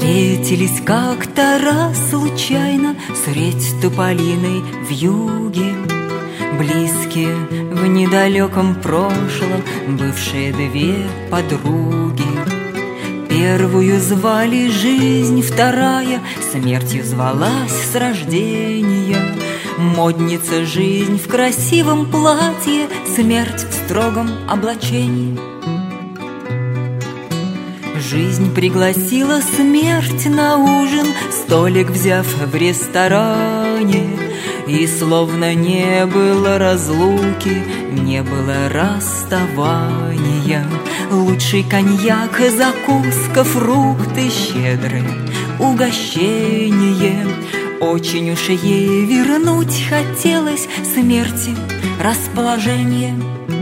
Встретились как-то раз случайно средь тополиной вьюги, близкие в недалеком прошлом бывшие две подруги. Первую звали жизнь, вторая смертью звалась с рождения. Модница жизнь в красивом платье, смерть в строгом облачении. Жизнь пригласила смерть на ужин, столик взяв в ресторане. И словно не было разлуки, не было расставания. Лучший коньяк, закуска, фрукты, щедрое угощение. Очень уж ей вернуть хотелось смерти расположение.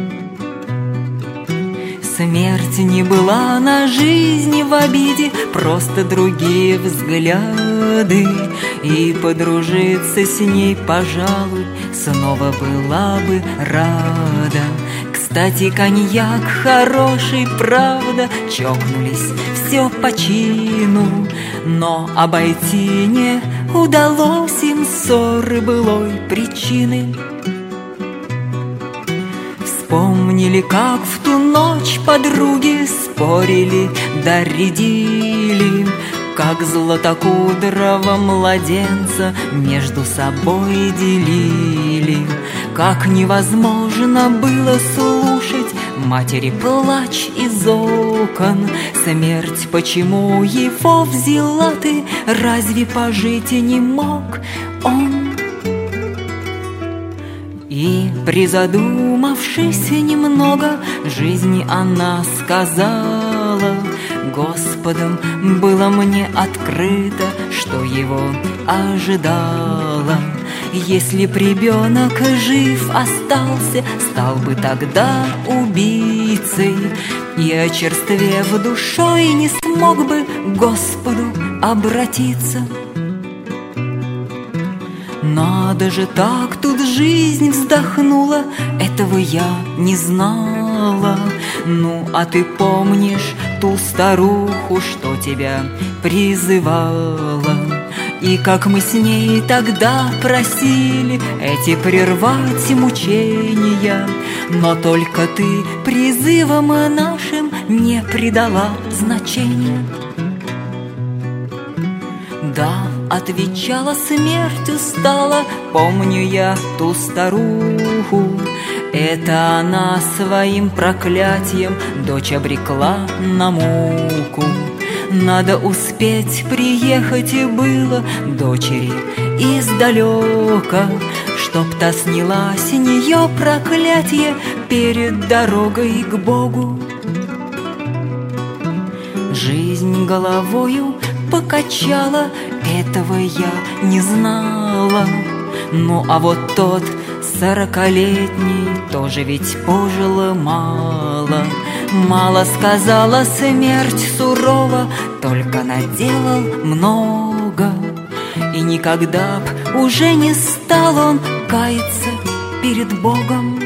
Смерть не была на жизни в обиде, просто другие взгляды. И подружиться с ней, пожалуй, снова была бы рада. Кстати, коньяк хороший, правда, чокнулись все по чину. Но обойти не удалось им ссоры былой причины. Вспомнили, как в ту ночь подруги спорили да рядили, как златокудрого младенца между собой делили. Как невозможно было слушать матери плач из окон. Смерть, почему его взяла ты, разве пожить не мог он? И, призадумавшись немного, жизни она сказала: Господом было мне открыто, что его ожидало. Если б ребенок жив остался, стал бы тогда убийцей, и, очерствев душой, не смог бы к Господу обратиться. Надо же, так тут жизнь вздохнула, этого я не знала. Ну, а ты помнишь ту старуху, что тебя призывала? И как мы с ней тогда просили эти прервать мучения, но только ты призывам нашим не придала значения. Да, отвечала смерть устала, помню я ту старуху. Это она своим проклятием дочь обрекла на муку. Надо успеть приехать и было дочери издалека, чтоб та сняла с нее проклятие перед дорогой к Богу. Жизнь головою покачала, этого я не знала. Ну а вот тот 40-летний тоже ведь пожил мало. Мало сказала смерть сурово, только наделал много. И никогда б уже не стал он каяться перед Богом.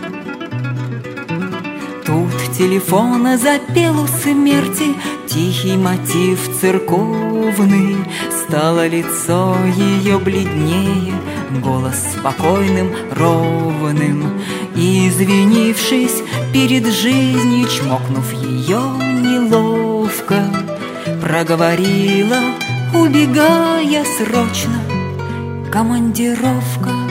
Тут телефон запел у смерти тихий мотив церковный. Стало лицо ее бледнее, голос спокойным, ровным. И, извинившись перед жизнью, чмокнув ее неловко, проговорила, убегая срочно: командировка.